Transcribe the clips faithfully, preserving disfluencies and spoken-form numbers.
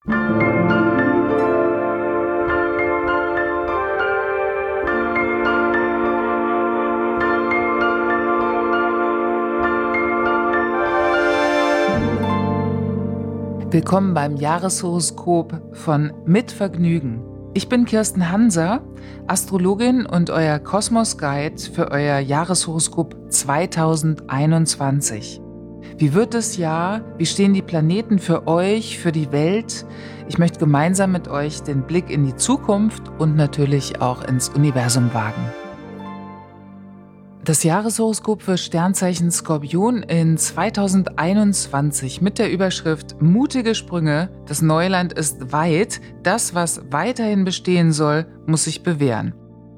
Willkommen beim Jahreshoroskop von Mit Vergnügen. Ich bin Kirsten Hanser, Astrologin und euer Kosmos-Guide für euer Jahreshoroskop zweitausendeinundzwanzig. Wie wird das Jahr? Wie stehen die Planeten für euch, für die Welt? Ich möchte gemeinsam mit euch den Blick in die Zukunft und natürlich auch ins Universum wagen. Das Jahreshoroskop für Sternzeichen Skorpion in zweitausendeinundzwanzig mit der Überschrift Mutige Sprünge, das Neuland ist weit, das, was weiterhin bestehen soll, muss sich bewähren.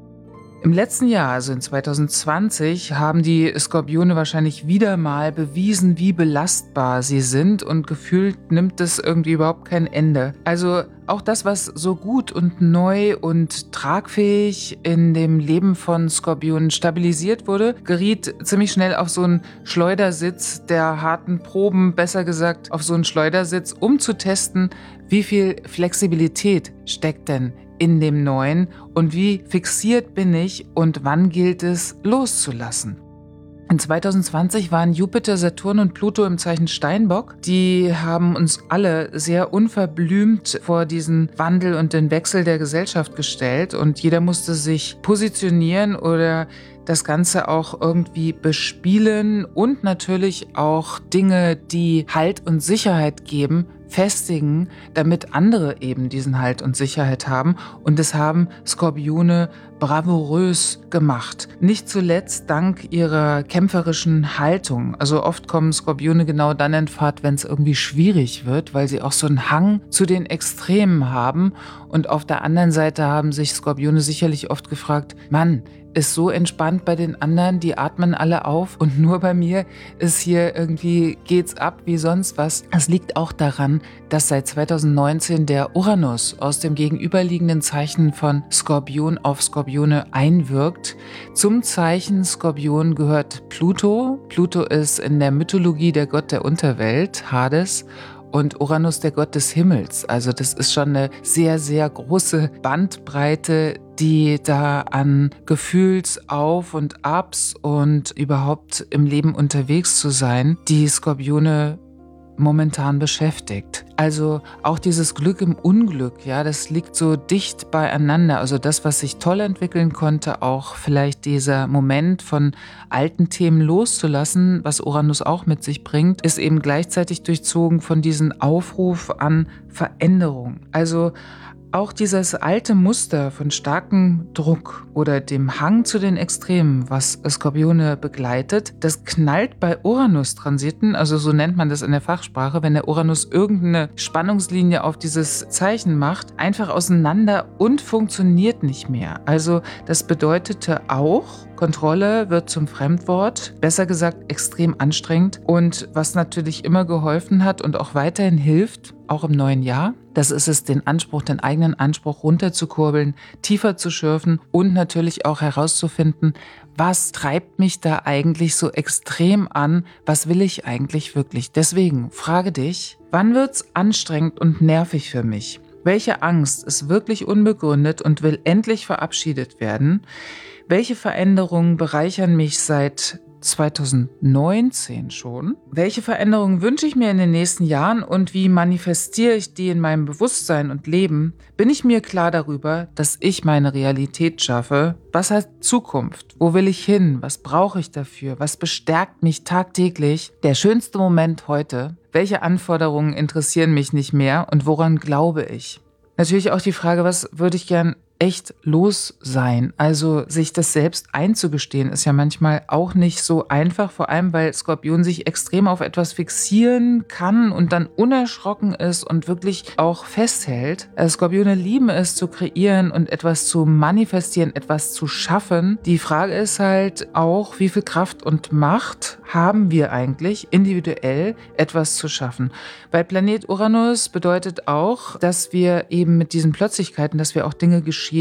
Im letzten Jahr, also in zweitausendzwanzig, haben die Skorpione wahrscheinlich wieder mal bewiesen, wie belastbar sie sind und gefühlt nimmt es irgendwie überhaupt kein Ende. Also auch das, was so gut und neu und tragfähig in dem Leben von Skorpionen stabilisiert wurde, geriet ziemlich schnell auf so einen Schleudersitz der harten Proben, besser gesagt auf so einen Schleudersitz, um zu testen, wie viel Flexibilität steckt denn in dem Neuen und wie fixiert bin ich und wann gilt es loszulassen. In zweitausendzwanzig waren Jupiter, Saturn und Pluto im Zeichen Steinbock. Die haben uns alle sehr unverblümt vor diesen Wandel und den Wechsel der Gesellschaft gestellt und jeder musste sich positionieren oder das Ganze auch irgendwie bespielen und natürlich auch Dinge, die Halt und Sicherheit geben, festigen, damit andere eben diesen Halt und Sicherheit haben. Und das haben Skorpione bravourös gemacht. Nicht zuletzt dank ihrer kämpferischen Haltung. Also oft kommen Skorpione genau dann in Fahrt, wenn es irgendwie schwierig wird, weil sie auch so einen Hang zu den Extremen haben. Und auf der anderen Seite haben sich Skorpione sicherlich oft gefragt, Mann, ist so entspannt bei den anderen, die atmen alle auf und nur bei mir ist hier irgendwie, geht's ab wie sonst was. Es liegt auch daran, dass seit zweitausendneunzehn der Uranus aus dem gegenüberliegenden Zeichen von Skorpion auf Skorpione einwirkt. Zum Zeichen Skorpion gehört Pluto. Pluto ist in der Mythologie der Gott der Unterwelt, Hades, und Uranus der Gott des Himmels. Also das ist schon eine sehr, sehr große Bandbreite, die da an Gefühlsauf und Abs und überhaupt im Leben unterwegs zu sein, die Skorpione momentan beschäftigt. Also auch dieses Glück im Unglück, ja, das liegt so dicht beieinander. Also das, was sich toll entwickeln konnte, auch vielleicht dieser Moment von alten Themen loszulassen, was Uranus auch mit sich bringt, ist eben gleichzeitig durchzogen von diesem Aufruf an Veränderung. Also auch dieses alte Muster von starkem Druck oder dem Hang zu den Extremen, was Skorpione begleitet, das knallt bei Uranus-Transiten, also so nennt man das in der Fachsprache, wenn der Uranus irgendeine Spannungslinie auf dieses Zeichen macht, einfach auseinander und funktioniert nicht mehr. Also das bedeutete auch, Kontrolle wird zum Fremdwort, besser gesagt extrem anstrengend und was natürlich immer geholfen hat und auch weiterhin hilft, auch im neuen Jahr, das ist es, den Anspruch, den eigenen Anspruch runterzukurbeln, tiefer zu schürfen und natürlich auch herauszufinden, was treibt mich da eigentlich so extrem an, was will ich eigentlich wirklich. Deswegen frage dich, wann wird's anstrengend und nervig für mich? Welche Angst ist wirklich unbegründet und will endlich verabschiedet werden? Welche Veränderungen bereichern mich seit zweitausendneunzehn schon? Welche Veränderungen wünsche ich mir in den nächsten Jahren und wie manifestiere ich die in meinem Bewusstsein und Leben? Bin ich mir klar darüber, dass ich meine Realität schaffe? Was heißt Zukunft? Wo will ich hin? Was brauche ich dafür? Was bestärkt mich tagtäglich? Der schönste Moment heute. Welche Anforderungen interessieren mich nicht mehr und woran glaube ich? Natürlich auch die Frage, was würde ich gern echt los sein. Also sich das selbst einzugestehen, ist ja manchmal auch nicht so einfach, vor allem weil Skorpion sich extrem auf etwas fixieren kann und dann unerschrocken ist und wirklich auch festhält. Skorpione lieben es zu kreieren und etwas zu manifestieren, etwas zu schaffen. Die Frage ist halt auch, wie viel Kraft und Macht haben wir eigentlich, individuell etwas zu schaffen. Weil Planet Uranus bedeutet auch, dass wir eben mit diesen Plötzlichkeiten, dass wir auch Dinge geschehen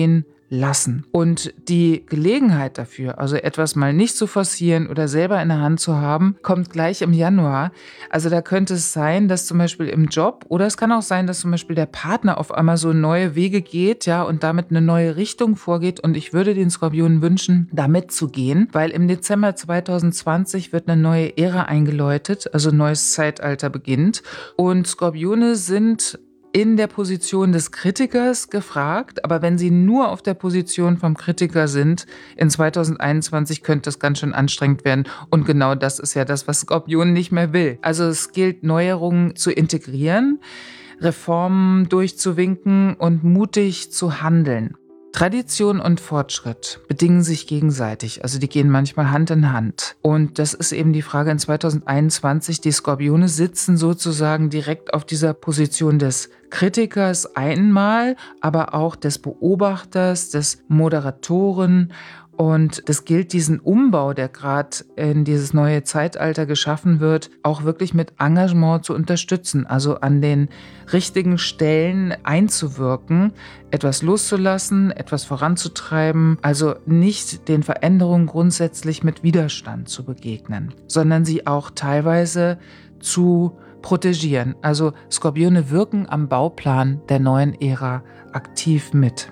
lassen. Und die Gelegenheit dafür, also etwas mal nicht zu forcieren oder selber in der Hand zu haben, kommt gleich im Januar. Also da könnte es sein, dass zum Beispiel im Job oder es kann auch sein, dass zum Beispiel der Partner auf einmal so neue Wege geht, ja, und damit eine neue Richtung vorgeht. Und ich würde den Skorpionen wünschen, da mitzugehen, weil im Dezember zwanzig zwanzig wird eine neue Ära eingeläutet, also ein neues Zeitalter beginnt. Und Skorpione sind in der Position des Kritikers gefragt, aber wenn sie nur auf der Position vom Kritiker sind, in zwanzig einundzwanzig könnte das ganz schön anstrengend werden und genau das ist ja das, was Skorpion nicht mehr will. Also es gilt, Neuerungen zu integrieren, Reformen durchzuwinken und mutig zu handeln. Tradition und Fortschritt bedingen sich gegenseitig, also die gehen manchmal Hand in Hand. Und das ist eben die Frage in zwanzig einundzwanzig. Die Skorpione sitzen sozusagen direkt auf dieser Position des Kritikers einmal, aber auch des Beobachters, des Moderatoren. Und das gilt, diesen Umbau, der gerade in dieses neue Zeitalter geschaffen wird, auch wirklich mit Engagement zu unterstützen, also an den richtigen Stellen einzuwirken, etwas loszulassen, etwas voranzutreiben, also nicht den Veränderungen grundsätzlich mit Widerstand zu begegnen, sondern sie auch teilweise zu protegieren. Also Skorpione wirken am Bauplan der neuen Ära aktiv mit.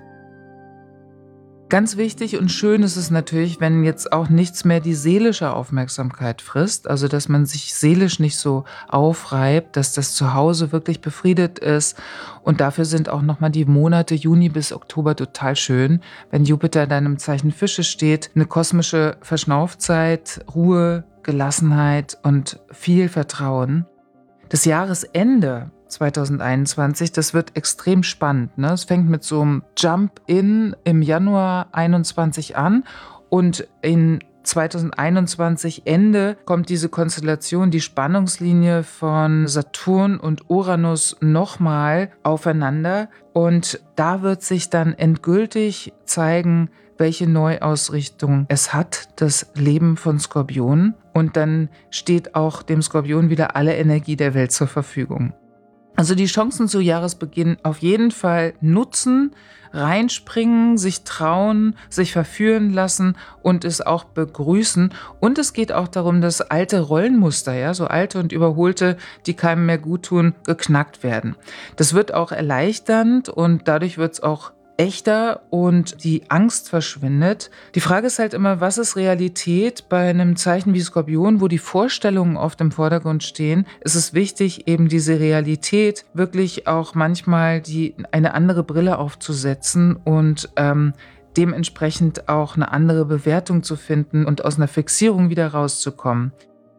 Ganz wichtig und schön ist es natürlich, wenn jetzt auch nichts mehr die seelische Aufmerksamkeit frisst, also dass man sich seelisch nicht so aufreibt, dass das Zuhause wirklich befriedet ist. Und dafür sind auch nochmal die Monate Juni bis Oktober total schön, wenn Jupiter in deinem Zeichen Fische steht. Eine kosmische Verschnaufzeit, Ruhe, Gelassenheit und viel Vertrauen. Das Jahresende zwanzig einundzwanzig, das wird extrem spannend. Ne? Es fängt mit so einem Jump-In im Januar einundzwanzig an und in zwanzig einundzwanzig Ende kommt diese Konstellation, die Spannungslinie von Saturn und Uranus nochmal aufeinander und da wird sich dann endgültig zeigen, welche Neuausrichtung es hat, das Leben von Skorpion. Und dann steht auch dem Skorpion wieder alle Energie der Welt zur Verfügung. Also die Chancen zu Jahresbeginn auf jeden Fall nutzen, reinspringen, sich trauen, sich verführen lassen und es auch begrüßen. Und es geht auch darum, dass alte Rollenmuster, ja, so alte und überholte, die keinem mehr gut tun, geknackt werden. Das wird auch erleichternd und dadurch wird es auch echter und die Angst verschwindet. Die Frage ist halt immer, was ist Realität bei einem Zeichen wie Skorpion, wo die Vorstellungen oft im Vordergrund stehen? Es ist wichtig, eben diese Realität wirklich auch manchmal die, eine andere Brille aufzusetzen und ähm, dementsprechend auch eine andere Bewertung zu finden und aus einer Fixierung wieder rauszukommen.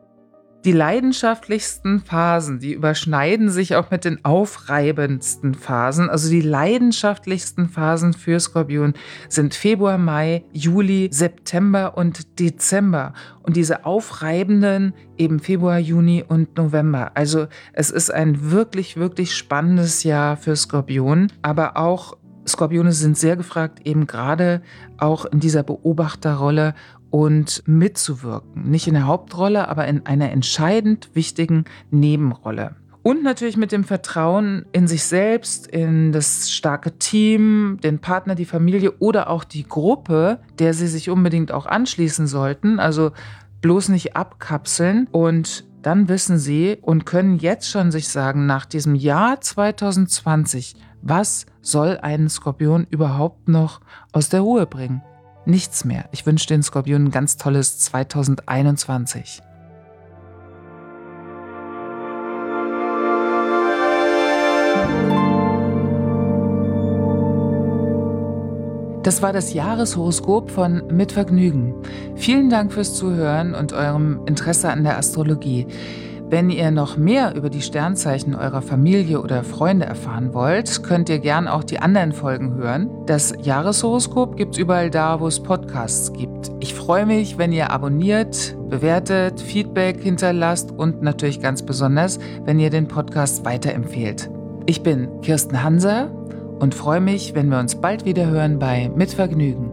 Die leidenschaftlichsten Phasen, die überschneiden sich auch mit den aufreibendsten Phasen. Also die leidenschaftlichsten Phasen für Skorpion sind Februar, Mai, Juli, September und Dezember. Und diese aufreibenden eben Februar, Juni und November. Also es ist ein wirklich, wirklich spannendes Jahr für Skorpion. Aber auch Skorpione sind sehr gefragt, eben gerade auch in dieser Beobachterrolle und mitzuwirken. Nicht in der Hauptrolle, aber in einer entscheidend wichtigen Nebenrolle. Und natürlich mit dem Vertrauen in sich selbst, in das starke Team, den Partner, die Familie oder auch die Gruppe, der sie sich unbedingt auch anschließen sollten. Also bloß nicht abkapseln. Und dann wissen sie und können jetzt schon sich sagen, nach diesem Jahr zwanzig zwanzig, was soll einen Skorpion überhaupt noch aus der Ruhe bringen? Nichts mehr. Ich wünsche den Skorpionen ein ganz tolles zwanzig einundzwanzig. Das war das Jahreshoroskop von Mit Vergnügen. Vielen Dank fürs Zuhören und eurem Interesse an der Astrologie. Wenn ihr noch mehr über die Sternzeichen eurer Familie oder Freunde erfahren wollt, könnt ihr gern auch die anderen Folgen hören. Das Jahreshoroskop gibt's überall da, wo es Podcasts gibt. Ich freue mich, wenn ihr abonniert, bewertet, Feedback hinterlasst und natürlich ganz besonders, wenn ihr den Podcast weiterempfehlt. Ich bin Kirsten Hanser und freue mich, wenn wir uns bald wieder hören bei Mit Vergnügen.